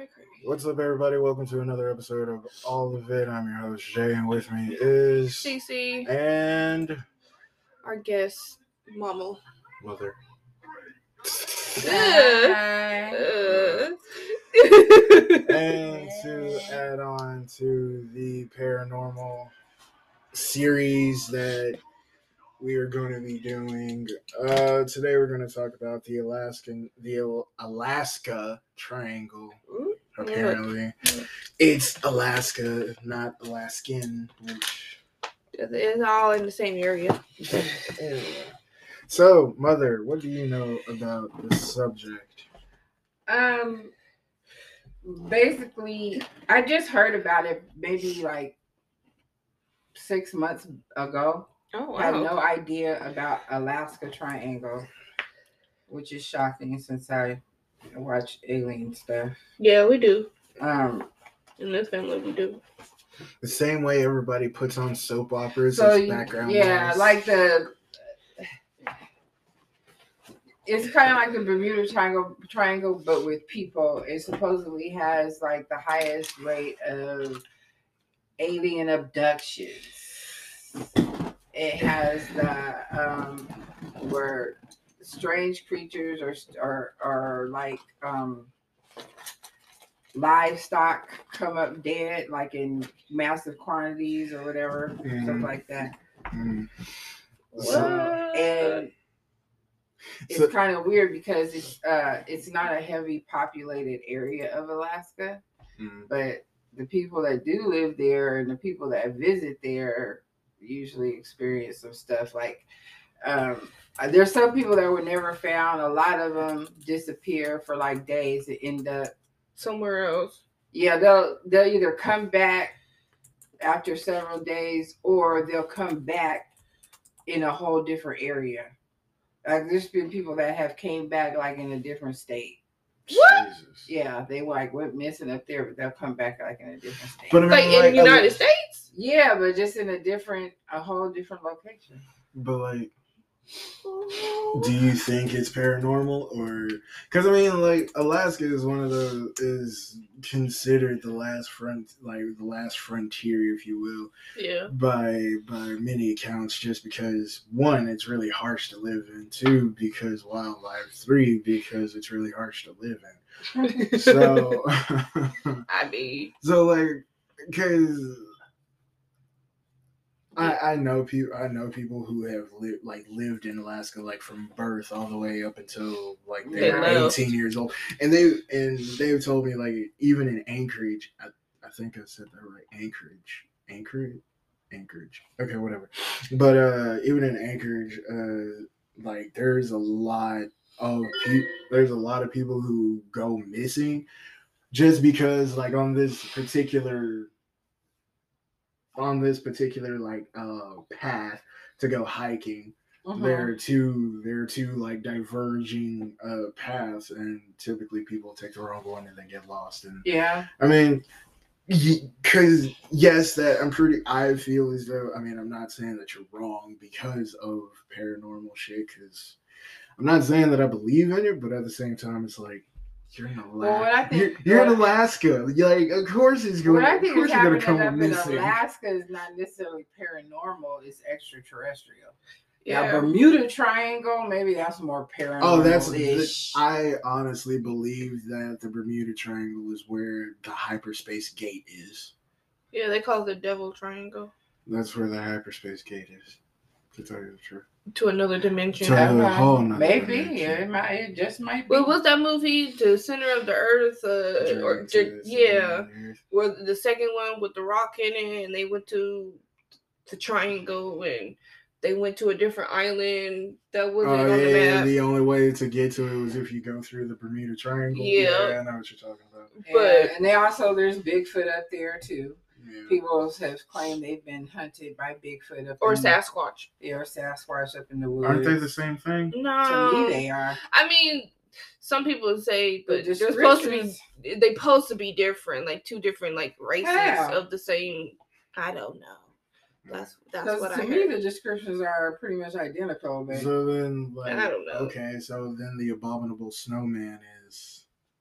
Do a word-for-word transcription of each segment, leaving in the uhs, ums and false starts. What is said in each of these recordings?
What's up, everybody? Welcome to another episode of All of It. I'm your host, Jay, and with me is Cece and our guest, Mama. Mother. Hi. Uh. And to add on to the paranormal series that we are going to be doing, uh, today we're going to talk about the Alaskan, the Alaska Triangle. Apparently, it's Alaska, not Alaskan. Which... It's all in the same area. So, Mother, what do you know about the subject? Um, basically, I just heard about it maybe like six months ago. Oh, wow. I have no idea about Alaska Triangle, which is shocking since I watch alien stuff. Yeah, we do. Um, in this family, we do. The same way everybody puts on soap operas so as background yeah, noise. like the. It's kind of like the Bermuda Triangle, Triangle, but with people. It supposedly has like the highest rate of alien abductions. It has the um, where strange creatures or or or like um, livestock come up dead, like in massive quantities or whatever, mm. stuff like that. Mm. So, and it's so, kind of weird because it's uh it's not a heavy populated area of Alaska, mm. but the people that do live there and the people that visit there usually experience some stuff like um there's some people that were never found. A lot of them disappear for like days and end up somewhere else. Yeah, they'll they'll either come back after several days or they'll come back in a whole different area. Like there's been people that have came back like in a different state. What? Jesus. Yeah, they like went missing up there, but they'll come back like in a different state. But I mean, like, like in the United States? Yeah, but just in a different, a whole different location. But like, do you think it's paranormal or? Because I mean, like Alaska is one of the is considered the last front, like the last frontier, if you will. Yeah. By by many accounts, just because one, it's really harsh to live in. Two, because wildlife. Three, because it's really harsh to live in. So. I mean. So like, because. I, I know people. I know people who have lived like lived in Alaska, like from birth all the way up until like they were eighteen years old, and they and they've told me like even in Anchorage, I, I think I said that right, Anchorage, Anchorage, Anchorage. Okay, whatever. But uh, even in Anchorage, uh, like there's a lot of people. There's a lot of people who go missing just because like on this particular. on this particular like uh path to go hiking, uh-huh. there are two there are two like diverging uh paths, and typically people take the wrong one and they get lost. And yeah, I mean, because y- yes, that I'm pretty. I feel as though I mean I'm not saying that you're wrong because of paranormal shit. Because I'm not saying that I believe in it, but at the same time, it's like. You're in Alaska. Well, what I think, you're, you're in Alaska. Like, of course he's going. What I think of course is you're going to happening come up in missing. Alaska is not necessarily paranormal. It's extraterrestrial. Yeah, now, Bermuda Triangle, maybe that's more paranormal. Oh, that's. The, I honestly believe that the Bermuda Triangle is where the hyperspace gate is. Yeah, they call it the Devil Triangle. That's where the hyperspace gate is. To tell you the truth. To another dimension. To a whole nother maybe dimension. Yeah, it might. It just might be. Well, what's that movie? The Center of the Earth. Uh, or the, yeah, where the second one with the rock in it, and they went to the triangle, and they went to a different island that wasn't oh, on yeah, the map. The only way to get to it was if you go through the Bermuda Triangle. Yeah, yeah I know what you're talking about. But and they also there's Bigfoot up there too. Yeah. People have claimed they've been hunted by Bigfoot up or in Sasquatch. The, or Sasquatch up in the woods. Aren't they the same thing? No, to me they are. I mean, some people say, but they're supposed to be. They supposed to be different, like two different like races How? of the same. I don't know. That's that's what to I me heard. The descriptions are pretty much identical. But so then, like, I don't know. Okay, so then the abominable snowman is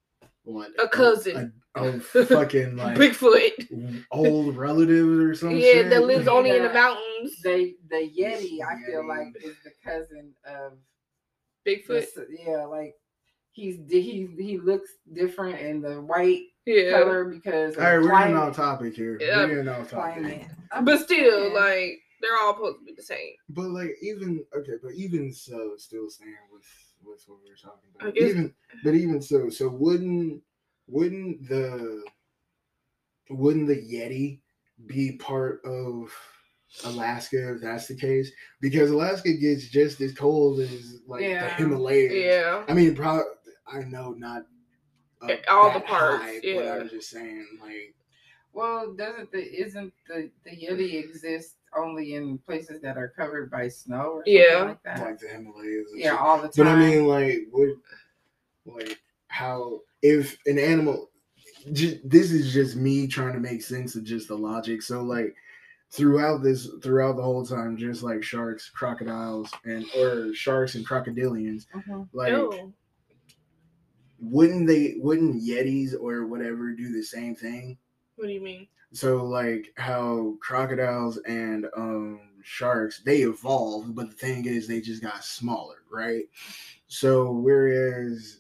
what a cousin, a, a, a fucking like Bigfoot, old relative or something. Yeah, shit. That lives yeah, only in the mountains. The the Yeti, I feel like, is the cousin of Bigfoot. The, yeah, like he's he he looks different in the white yeah. color because. All right, we're getting off topic here. Yeah. We're getting off topic, but still, yeah. like they're all supposed to be the same. But like even okay, but even so, still staying with. With what we were talking about, even but even so, so wouldn't wouldn't the wouldn't the Yeti be part of Alaska if that's the case? Because Alaska gets just as cold as like yeah. the Himalayas. Yeah, I mean, probably I know not all the parts. High, yeah, but I'm just saying, like, well, doesn't the isn't the the Yeti exist only in places that are covered by snow or something yeah. like that? Like the Himalayas. And yeah, shit. all the time. But I mean, like, what, like, how, if an animal, j- this is just me trying to make sense of just the logic. So, like, throughout this, throughout the whole time, just like sharks, crocodiles, and, or sharks and crocodilians, mm-hmm. like, oh. wouldn't they, wouldn't Yetis or whatever do the same thing? What do you mean? So, like, how crocodiles and um, sharks, they evolved, but the thing is, they just got smaller, right? So, whereas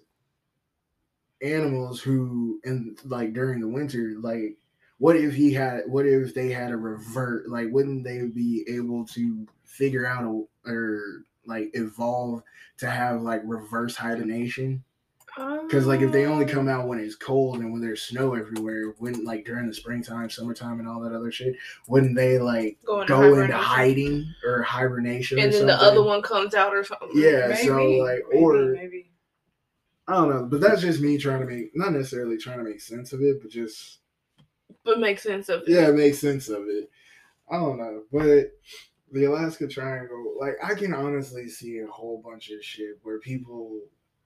animals who, and like, during the winter, like, what if he had, what if they had a revert? Like, wouldn't they be able to figure out a, or, like, evolve to have, like, reverse hibernation? Because, like, if they only come out when it's cold and when there's snow everywhere, wouldn't, like, during the springtime, summertime, and all that other shit, wouldn't they, like, go into, go into hiding or hibernation and or then something? the other one comes out or something? Yeah, maybe, so, like, maybe, or, maybe. I don't know, but that's just me trying to make, not necessarily trying to make sense of it, but just... But make sense of it. Yeah, make sense of it. I don't know, but... The Alaska Triangle, like, I can honestly see a whole bunch of shit where people...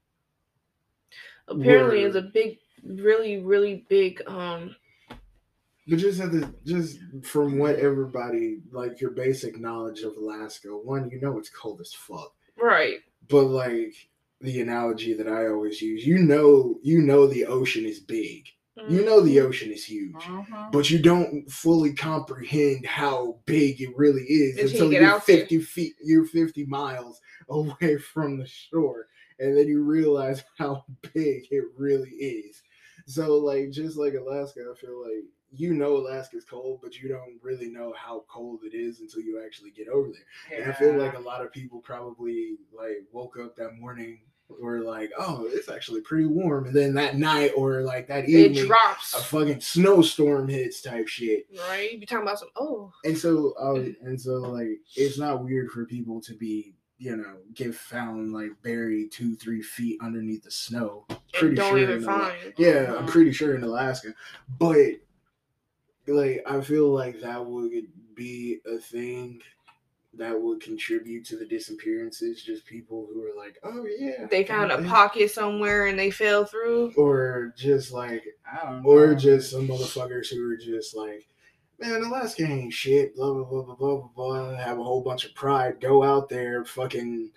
Apparently, it's a big, really, really big. Um, but just at the just from what everybody like your basic knowledge of Alaska, one, you know it's cold as fuck, right? But like the analogy that I always use, you know, you know the ocean is big, mm-hmm. you know the ocean is huge, mm-hmm. but you don't fully comprehend how big it really is until, until you you're fifty there. feet, you're fifty miles away from the shore. And then you realize how big it really is. So, like, just like Alaska, I feel like you know Alaska's cold, but you don't really know how cold it is until you actually get over there. Yeah. And I feel like a lot of people probably, like, woke up that morning or like, oh, it's actually pretty warm. And then that night or, like, that evening, it drops. A fucking snowstorm hits type shit. Right? You're talking about some, oh. And so, uh, and so, like, it's not weird for people to be, you know, get found like buried two, three feet underneath the snow. Pretty don't sure even find. Yeah, mm-hmm. I'm pretty sure in Alaska. But like, I feel like that would be a thing that would contribute to the disappearances. Just people who are like, oh yeah, they found a pocket somewhere and they fell through, or just like, I don't know. Or just some motherfuckers who are just like, man, Alaska ain't shit, blah, blah, blah, blah, blah, blah, have a whole bunch of pride, go out there, fucking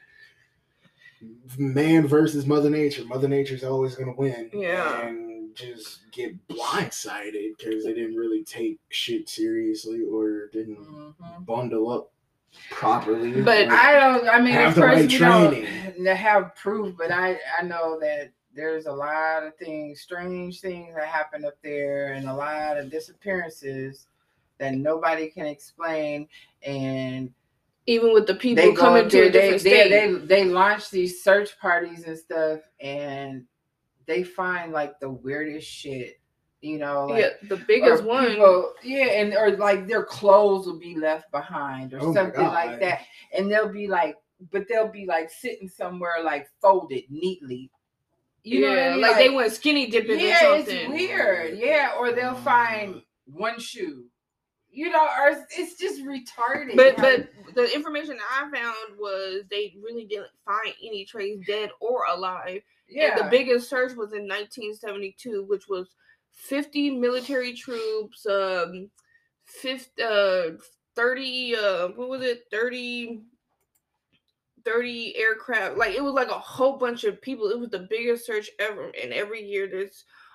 man versus Mother Nature. Mother Nature's always going to win. Yeah. And just get blindsided because they didn't really take shit seriously or didn't mm-hmm. bundle up properly. But I don't, I mean, of course, right we training. don't have proof, but I, I know that there's a lot of things, strange things that happen up there and a lot of disappearances that nobody can explain. And even with the people coming to a different they, state, they, they, they launch these search parties and stuff, and they find like the weirdest shit, you know, like, yeah, the biggest one. People, yeah, and or like their clothes will be left behind or oh something like that. And they'll be like, but they'll be like sitting somewhere like folded neatly. You yeah, know what I mean? like, like they went skinny dipping yeah, or something. It's weird. Yeah, or they'll find one shoe. You know, or it's just retarded. But but the information I found was they really didn't find any trace, dead or alive. Yeah. And the biggest search was in nineteen seventy-two, which was fifty military troops, um, fifty, uh, thirty, uh, what was it, thirty, thirty aircraft. Like, it was like a whole bunch of people. It was the biggest search ever. And every year there's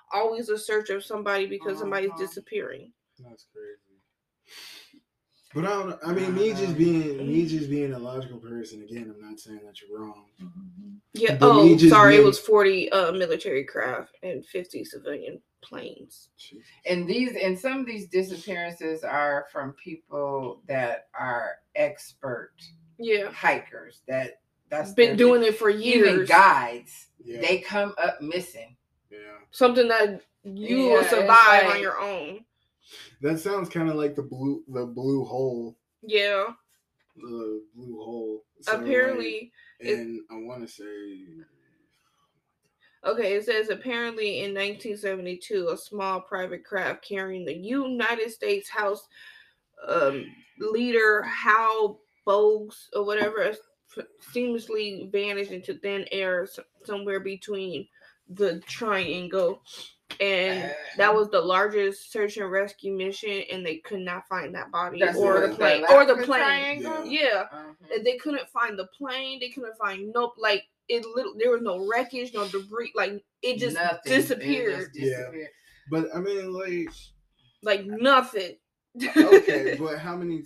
always a search of somebody because uh-huh. somebody's disappearing. That's crazy. But I don't. I mean, me just being me just being a logical person. Again, I'm not saying that you're wrong. Yeah. But oh, sorry. Being, it was forty uh, military craft and fifty civilian planes. And these and some of these disappearances are from people that are expert. Yeah. Hikers that that's been doing it for years. Even guides, yeah. They come up missing. Yeah. Something that you yeah, will survive like, on your own. That sounds kind of like the blue, the blue hole. Yeah. The blue hole. So apparently, like, and it, I want to say. Okay, it says apparently in nineteen seventy-two, a small private craft carrying the United States House um, leader Hal Bogues or whatever seamlessly vanished into thin air somewhere between the triangle. And that was the largest search and rescue mission, and they could not find that body That's or the plane or the plane. Yeah, yeah. Uh-huh. And they couldn't find the plane. They couldn't find nope. Like it, little there was no wreckage, no debris. Like it just nothing. disappeared. It just disappeared. Yeah, but I mean, like, like nothing. Okay, but how many?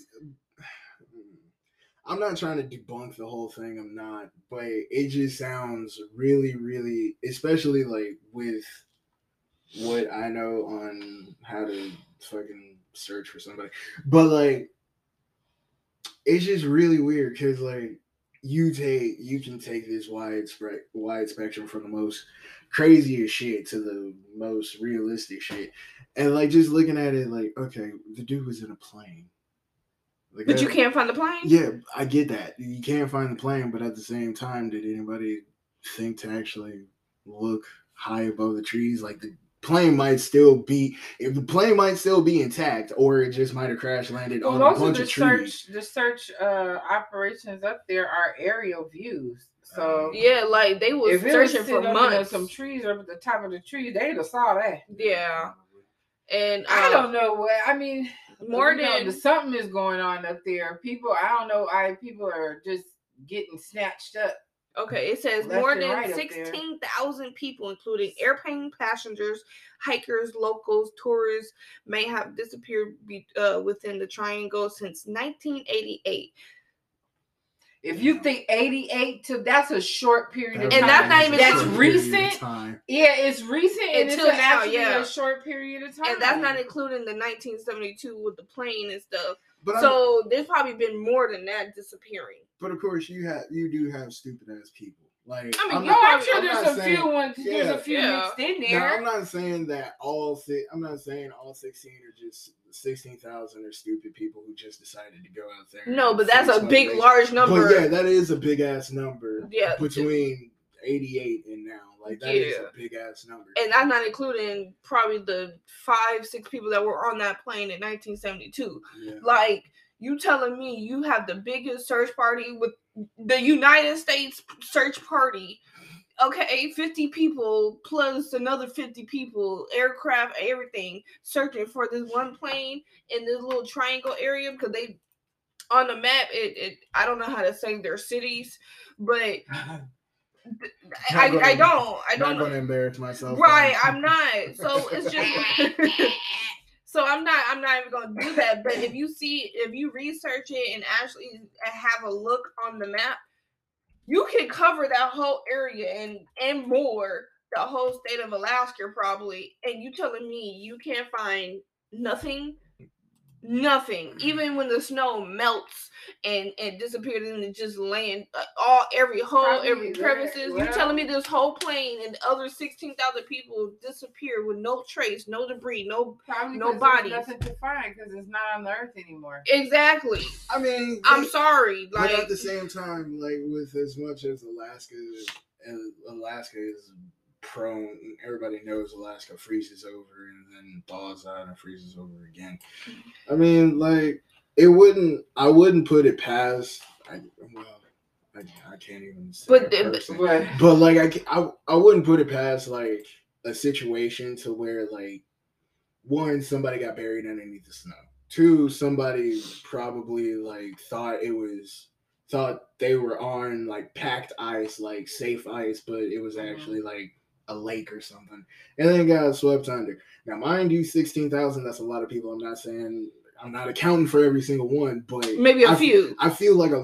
I'm not trying to debunk the whole thing. I'm not, but it just sounds really, really, especially like with what I know on how to fucking search for somebody. But like, it's just really weird because like you take you can take this wide spread wide spectrum from the most craziest shit to the most realistic shit, and like just looking at it, like okay, the dude was in a plane. Like but that, you can't find the plane? Yeah, I get that. You can't find the plane, but at the same time, did anybody think to actually look high above the trees? Like the plane might still be, if the plane might still be intact, or it just might have crash landed well, on a bunch of, the of trees. Search, the search uh, operations up there are aerial views. So yeah, like they was searching was for months. Some trees up at the top of the tree, they'd have saw that. Yeah, and uh, I don't know what I mean. More than know, something is going on up there. People, I don't know. I people are just getting snatched up. Okay, it says more than right sixteen thousand people, including airplane passengers, hikers, locals, tourists, may have disappeared be, uh, within the triangle since nineteen eighty-eight. If you think eighty-eight to that's a short period of time, and that's not even that's recent. Yeah, it's recent and Until it's now, yeah. a short period of time, and that's not including the nineteen seventy-two with the plane and stuff. But so I'm, there's probably been more than that disappearing. But of course, you have you do have stupid ass people. Like I mean, I'm no, not, I'm sure I'm there's a saying, few ones. Yeah, there's a few yeah. mixed in there. No, I'm not saying that all six. I'm not saying all sixteen are just sixteen thousand are stupid people who just decided to go out there. No, but that's a big, days. large number. But yeah, that is a big ass number. Yeah, between eighty-eight and now, like that yeah. is a big ass number. And I'm not including probably the five, six people that were on that plane in nineteen seventy-two. Yeah. Like you telling me you have the biggest search party with the United States search party. Okay, fifty people plus another fifty people, aircraft, everything, searching for this one plane in this little triangle area because they, on the map, it, it I don't know how to say their cities, but I, I, gonna, I don't. I don't I'm not going to embarrass myself. Right, I'm not. So it's just... So I'm not I'm not even gonna do that. But if you see if you research it and actually have a look on the map, you can cover that whole area and and more, the whole state of Alaska probably. And you telling me you can't find nothing? Nothing. Even when the snow melts and, and disappears and it just land uh, all every hole, Probably every crevices. Well, you telling me this whole plane and the other sixteen thousand people disappear with no trace, no debris, no no bodies. Nothing to find because it's not on the earth anymore. Exactly. I mean, I'm sorry. Like, but at the same time, like with as much as Alaska and Alaska is prone, everybody knows Alaska freezes over and then thaws out and freezes over again. I mean, like it wouldn't. I wouldn't put it past. I, well, I, I can't even say but, but but like I, I I wouldn't put it past like a situation to where like one somebody got buried underneath the snow. Two, somebody probably like thought it was thought they were on like packed ice, like safe ice, but it was actually like a lake or something, and then got swept under. Now, mind you, sixteen thousand, that's a lot of people. I'm not saying, I'm not accounting for every single one, but maybe a I, few. I feel like a,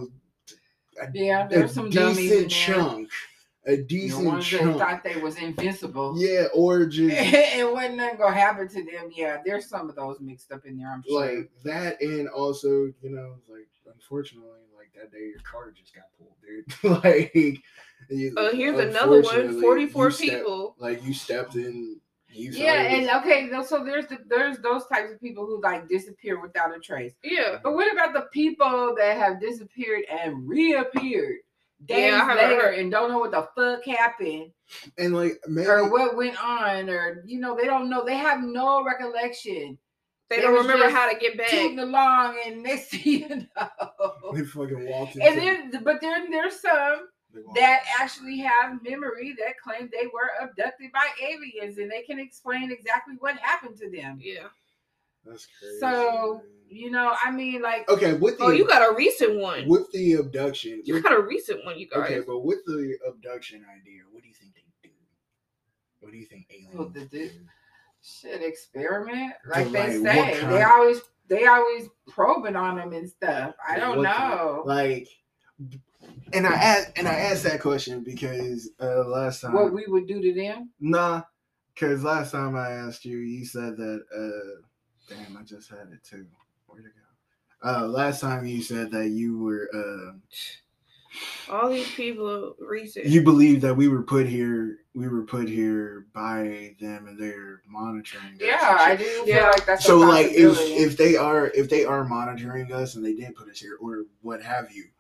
a yeah, there's a some decent chunk. A decent the ones chunk. that thought they was invincible. Yeah, or just and wasn't nothing gonna happen to them. Yeah, there's some of those mixed up in there, I'm sure. Like that, and also, you know, like unfortunately, like that day your car just got pulled, dude. Like, you, uh, here's another one. forty-four people. Stepped, like you stepped in. You yeah, and was, okay, so there's the, there's those types of people who like disappear without a trace. Yeah, but what about the people that have disappeared and reappeared days yeah, later and don't know what the fuck happened, and like maybe, or what went on, or you know they don't know, they have no recollection. They, they don't remember how to get back. Tooting along, and they see, you know, they fucking walked. And then, but then there's some that actually have memory that claim they were abducted by aliens, and they can explain exactly what happened to them. Yeah, that's crazy. So you know, I mean, like, okay, with the, oh, you got a recent one with the abduction. You with, got a recent one, you guys. Okay, but with the abduction idea, what do you think they do? What do you think aliens what they do? Shit, experiment, So, like they like, say. They always, they always probing on them and stuff. I Like, don't what know. kind? Like, and I asked, and I asked that question because uh, last time, what we would do to them? Nah, because last time I asked you, you said that. Uh, damn, I just had it too. Where'd it go? Uh, last time you said that you were. Uh, All these people recent. You believe that we were put here. We were put here by them, and they're monitoring us. Yeah, I do feel yeah. like that's so. A like, if if they are if they are monitoring us and they did put us here, or what have you,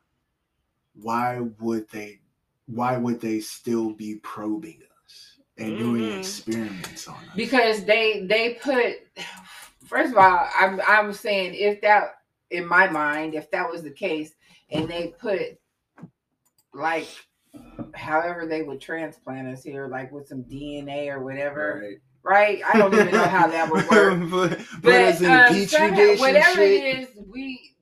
why would they? Why would they still be probing us and doing mm-hmm. experiments on us? Because they they put. First of all, I'm I'm saying if that in my mind, if that was the case, and they put. Like, however they would transplant us here, like with some D N A or whatever, right? right? I don't even know how that would work. but but, but as in um, a petri dish whatever shit. it is, we.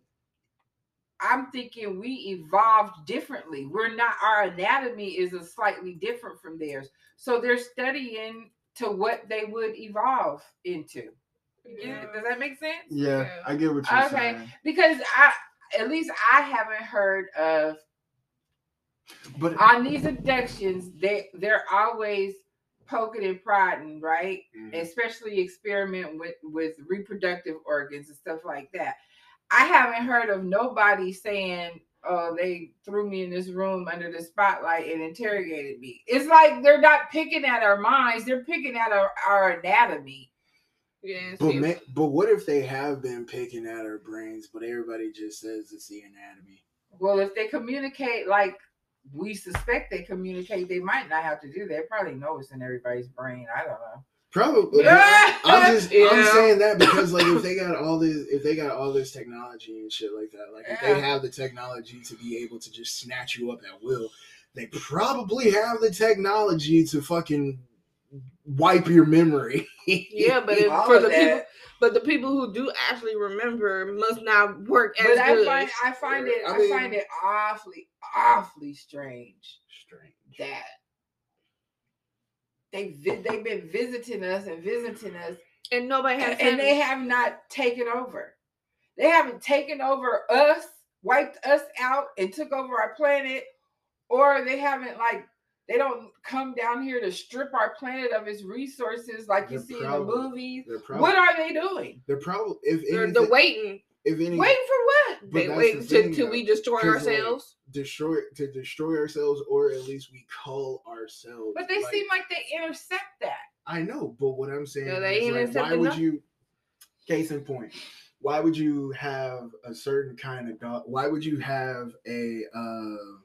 I'm thinking we evolved differently. We're not. Our anatomy is a slightly different from theirs, so they're studying to what they would evolve into. Yeah. Does that make sense? Yeah, yeah. I get what you're okay. saying. Okay, because I, at least I haven't heard of. But on these abductions, they they're always poking and prodding, right? Mm-hmm. Especially experiment with, with reproductive organs and stuff like that. I haven't heard of nobody saying, "Oh, they threw me in this room under the spotlight and interrogated me." It's like they're not picking at our minds; they're picking at our, our anatomy. Yeah, but man, but what if they have been picking at our brains, but everybody just says it's the anatomy? Well, if they communicate like. We suspect they communicate. They might not have to do that. They probably know it's in everybody's brain. I don't know. Probably. I'm just. Yeah. I'm saying that because, like, if they got all this, if they got all this technology and shit like that, like, if yeah. they have the technology to be able to just snatch you up at will, they probably have the technology to fucking wipe your memory. Yeah, but if, for the that. people, but the people who do actually remember must not work as but I good. Find, I find it. I, I mean, find it awfully, awfully strange. Strange that they they've been visiting us and visiting us, and nobody has, and, and they have not taken over. They haven't taken over us, wiped us out, and took over our planet, or they haven't like. They don't come down here to strip our planet of its resources like you they're see probably, in the movies. Probably, what are they doing? They're probably if they're, anything, they're waiting. If anything, waiting for what? They waiting the till we destroy ourselves. Like, destroy to destroy ourselves, or at least we cull ourselves. But they like, seem like they intercept that. I know, but what I'm saying no, is, like, why would enough? you? Case in point, why would you have a certain kind of dog? Why would you have a? Uh,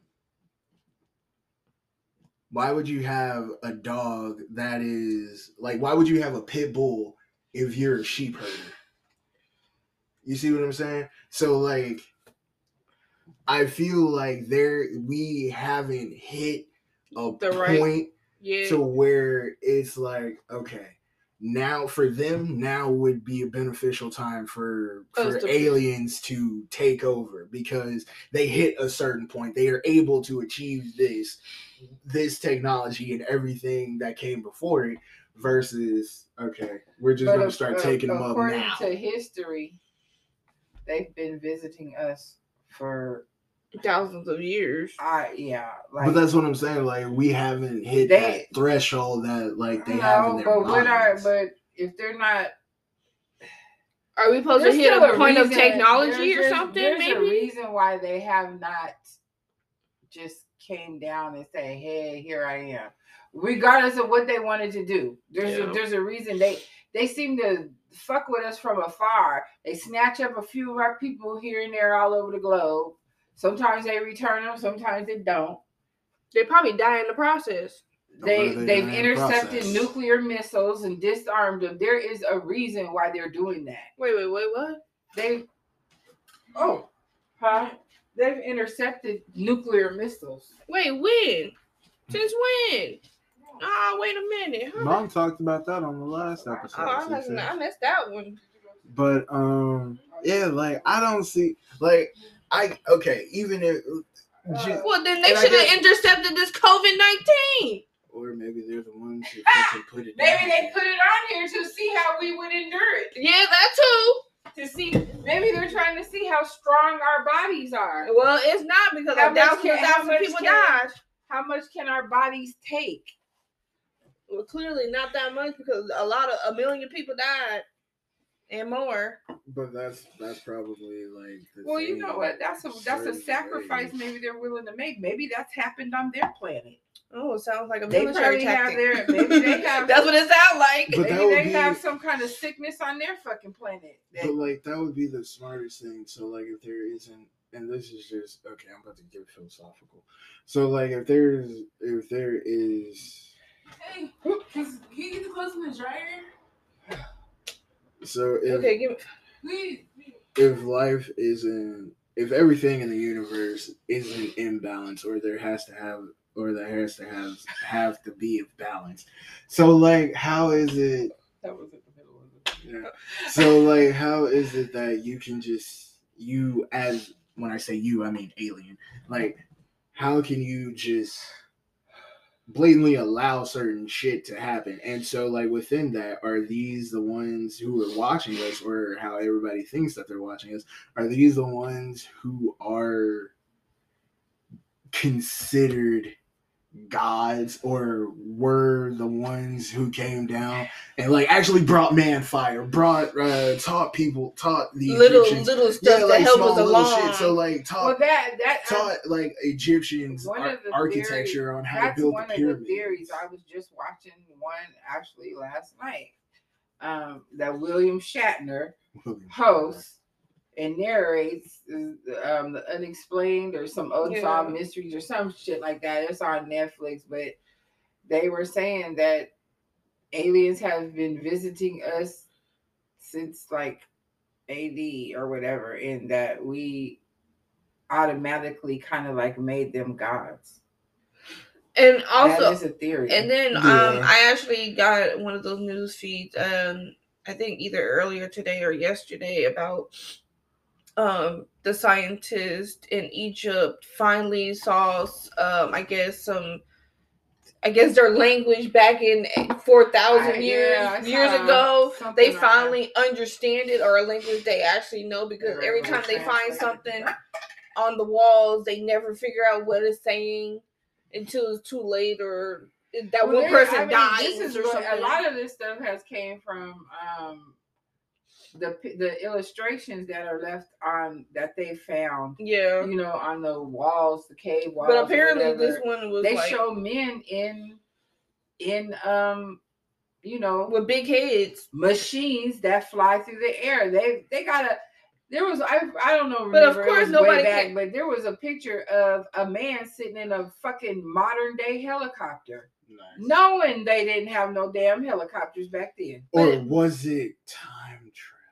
Why would you have a dog that is like, why would you have a pit bull if you're a sheep herder? You see what I'm saying? So like, I feel like there, we haven't hit a the point right, yeah. to where it's like, okay, now for them, now would be a beneficial time for for aliens to take over because they hit a certain point. They are able to achieve this this technology and everything that came before it versus, okay, we're just going to start uh, taking them up now. According to history, they've been visiting us for thousands of years. I yeah, like, but that's what I'm saying. Like we haven't hit they, that threshold that like they no, have in their but minds. What are, but if they're not, are we supposed to hit a point reason, of technology or something? There's maybe a reason why they have not just came down and say, "Hey, here I am," regardless of what they wanted to do. There's yeah. a, there's a reason they they seem to fuck with us from afar. They snatch up a few of our people here and there all over the globe. Sometimes they return them, sometimes they don't. They probably die in the process. They, they they've intercepted process? nuclear missiles and disarmed them. There is a reason why they're doing that. Wait, wait, wait, what? They oh, huh? They've intercepted nuclear missiles. Wait, when? Since when? Ah, oh, wait a minute. Huh? Mom talked about that on the last episode. Oh, I, missed, I missed that one. But um, yeah, like I don't see like. I okay, even if just, well, then they should have intercepted this COVID nineteen. Or maybe they're the ones who fucking put it. Maybe they put it on here to see how we would endure it. Yeah, that too. To see, maybe they're trying to see how strong our bodies are. Well, it's not because how thousands and thousands of people can, died. How much can our bodies take? Well, clearly not that much because a lot of a million people died. And more, but that's that's probably like. The well, you know what? That's a that's a sacrifice. Ways. Maybe they're willing to make. Maybe that's happened on their planet. Oh, it sounds like a they military tactic. Have their, maybe they have. That's what it sounds like. But maybe they be, have some kind of sickness on their fucking planet. That, but like that would be the smartest thing. So like if there isn't, and this is just okay. I'm about to get philosophical. So like if there's if there is. Hey, can you get the clothes in the dryer? So if, okay, give me. if life isn't, if everything in the universe isn't in balance, or there has to have, or there has to have have to be a balance. So like, how is it? That was in the middle of it. Yeah. So like, how is it that you can just you as when I say you, I mean alien. Like, how can you just blatantly allow certain shit to happen? And so like within that, are these the ones who are watching us, or how everybody thinks that they're watching us, are these the ones who are considered gods, or were the ones who came down and like actually brought man fire, brought uh taught people taught the little Egyptians, little stuff yeah, like to help us along. Shit. So like taught well, that that taught I, like Egyptians ar- architecture theories, on how to build the pyramids. That's one of the theories. I was just watching one actually last night. Um, that William Shatner William hosts and narrates um, the Unexplained or some Unsolved yeah. Mysteries or some shit like that. It's on Netflix, but they were saying that aliens have been visiting us since like A D or whatever, and that we automatically kind of like made them gods. And also, that is a theory. And then yeah. um, I actually got one of those news feeds, um, I think either earlier today or yesterday, about um, the scientist in Egypt finally saw, um, I guess, some, I guess their language back in four thousand years, yeah, years ago, they finally like understand it, or a language they actually know, because every time they find something on the walls, they never figure out what it's saying until it's too late, or that well, one person I mean, dies. This is or what, something. A lot of this stuff has came from um, the the illustrations that are left on that they found. Yeah, you know, on the walls, the cave walls. But apparently, this one was they like, show men in in um, you know, with big heads, machines that fly through the air. They they gotta. There was I I don't know, but of course nobody back, can. But there was a picture of a man sitting in a fucking modern day helicopter, nice. knowing they didn't have no damn helicopters back then. Or but, was it time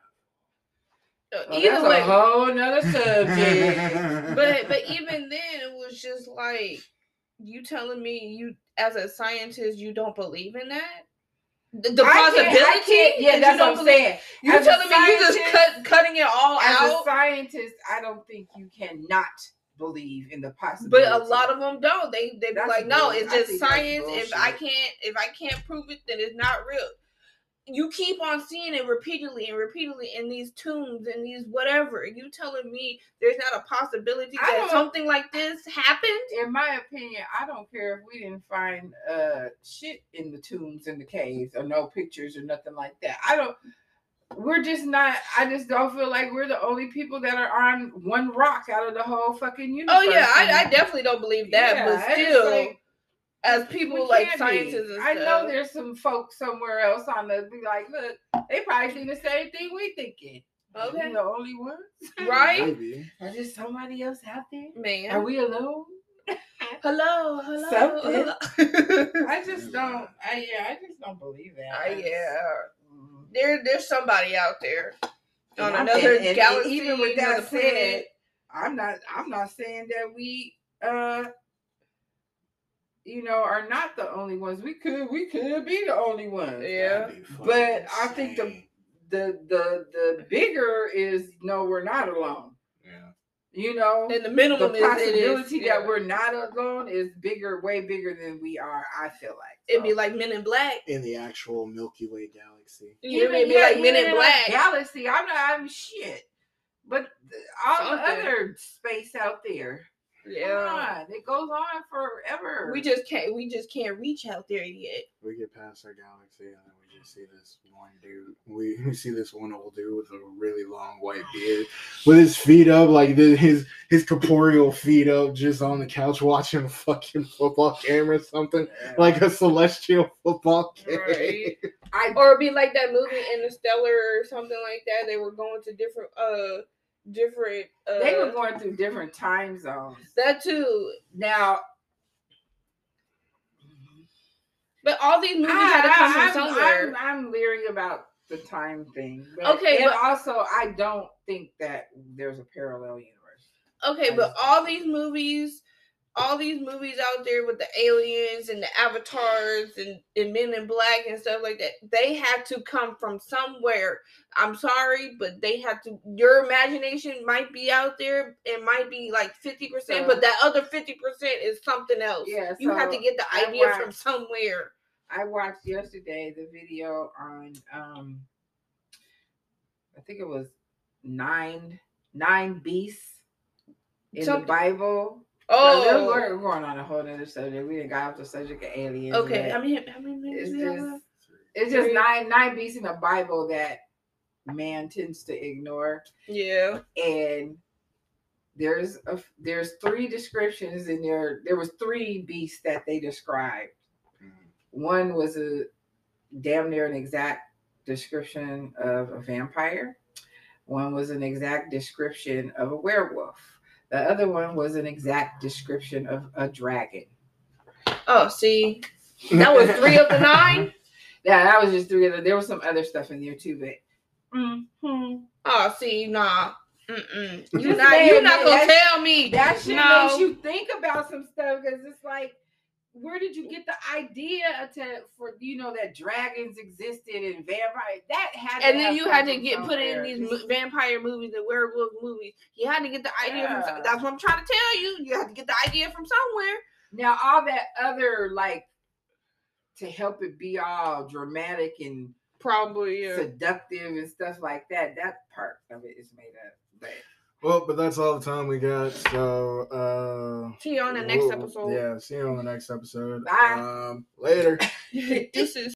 travel? Oh, either way, a whole nother subject. but but even then, it was just like, you telling me you as a scientist you don't believe in that? The, the possibility? I can't, yeah, that's what I'm believe, saying. You telling me you just cut, cutting it all as out? As a scientist, I don't think you cannot believe in the possibility. But a lot of them don't. They they be that's like, no, bull- it's just science. If I can't if I can't prove it, then it's not real. You keep on seeing it repeatedly and repeatedly in these tombs and these whatever. You telling me there's not a possibility that something like this happened? In my opinion, I don't care if we didn't find uh shit in the tombs and the caves or no pictures or nothing like that. I don't. We're just not. I just don't feel like we're the only people that are on one rock out of the whole fucking universe. Oh yeah, I, I definitely don't believe that, yeah, but still. Like, as people like scientists and stuff. I know there's some folks somewhere else on the be like, look, they probably think the same thing we thinking. Okay. We're the only ones. Right? Maybe. Or just somebody else out there? Man. Are we alone? hello, hello. Something. hello. I just don't I yeah, I just don't believe that. I, yeah. There there's somebody out there on and another and, and, galaxy. And even with that said, I'm not I'm not saying that we uh you know, are not the only ones. We could, we could be the only ones. Yeah, but I think the, the, the, the bigger is no, we're not alone. Yeah, you know, and the minimum the is possibility is, yeah. that we're not alone is bigger, way bigger than we are. I feel like so. It'd be like Men in Black in the actual Milky Way galaxy. Yeah, it'd be yeah, like Men in Black galaxy. I'm not, I'm shit, but all Something. the other space out there. Yeah, it goes on forever. We just can't. We just can't reach out there yet. We get past our galaxy, and then we just see this one dude. We, we see this one old dude with a really long white beard, with his feet up, like the, his his corporeal feet up, just on the couch watching a fucking football game or something, yeah. like a celestial football game. Right. I, or it'd be like that movie Interstellar or something like that. They were going to different. uh different uh, they were going through different time zones. That too. Now, but all these movies I, had to come I, from somewhere. I'm, I'm leery about the time thing. But, okay, and but also I don't think that there's a parallel universe. Okay, I but all these movies, all these movies out there with the aliens and the avatars and, and Men in Black and stuff like that, they had to come from somewhere. I'm sorry, but they had to. Your imagination might be out there. It might be like fifty percent, so, but that other fifty percent is something else. Yeah, you so have to get the idea watched, from somewhere. I watched yesterday the video on, um, I think it was nine nine beasts in something. the Bible. Oh, so we're going on a whole other subject. We didn't got off the subject of aliens. Okay, I mean, how many minutes it's we just, have? It's just nine nine beasts in the Bible that man tends to ignore. Yeah, and there's a there's three descriptions in there. There was three beasts that they described. Mm-hmm. One was a damn near an exact description of a vampire. One was an exact description of a werewolf. The other one was an exact description of a dragon. Oh, see, that was three of the nine. Yeah, that was just three of the. There was some other stuff in there too, but. Mm-hmm. Oh, see, nah. Mm-mm. You're not. You're not gonna tell me that shit no. makes you think about some stuff because it's like, where did you get the idea to for you know that dragons existed and vampires? That had. And then you had to get put in these vampire movies and werewolf movies. You had to get the idea yeah. from. That's what I'm trying to tell you. You had to get the idea from somewhere. Now all that other like to help it be all dramatic and probably yeah. seductive and stuff like that. That part of it is made up. But well, but that's all the time we got. So uh see you on the next episode. Yeah, see you on the next episode. Bye. Um later. This is